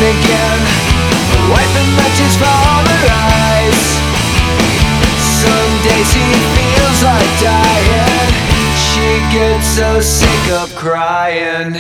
again, wiping matches from her eyes. Some days he feels like dying. She gets so sick of crying.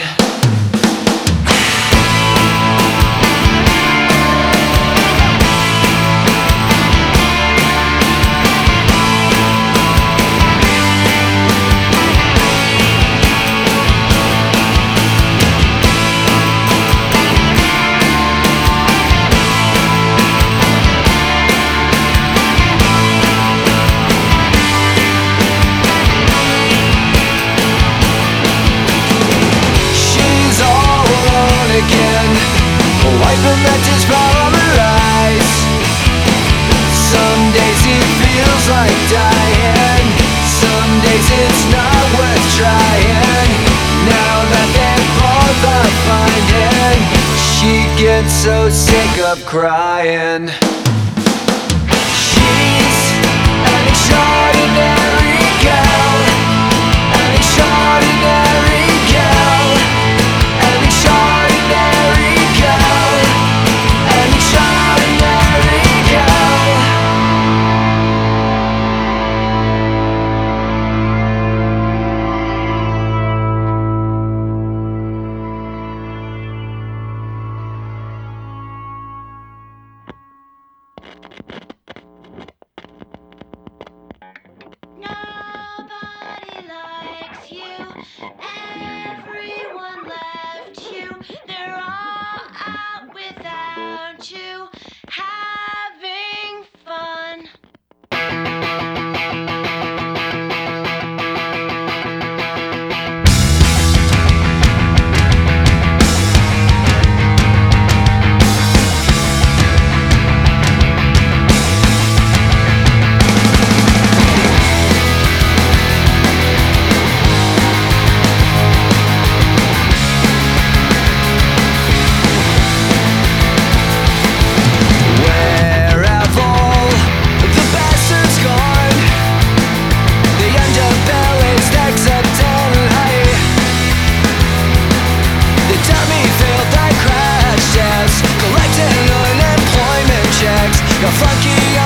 Wiping matches from her eyes. Some days he feels like dying. Some days it's not worth trying. Now that they're both are finding, she gets so sick of crying. She's an extraordinary girl, an extraordinary girl, an extraordinary girl, an extraordinary girl. Nobody likes you. Everyone left you. They're all out without you, having fun. Where have all the bastards gone? The underbellies except on high. The dummy filled like crash tests, collecting unemployment checks. Got funky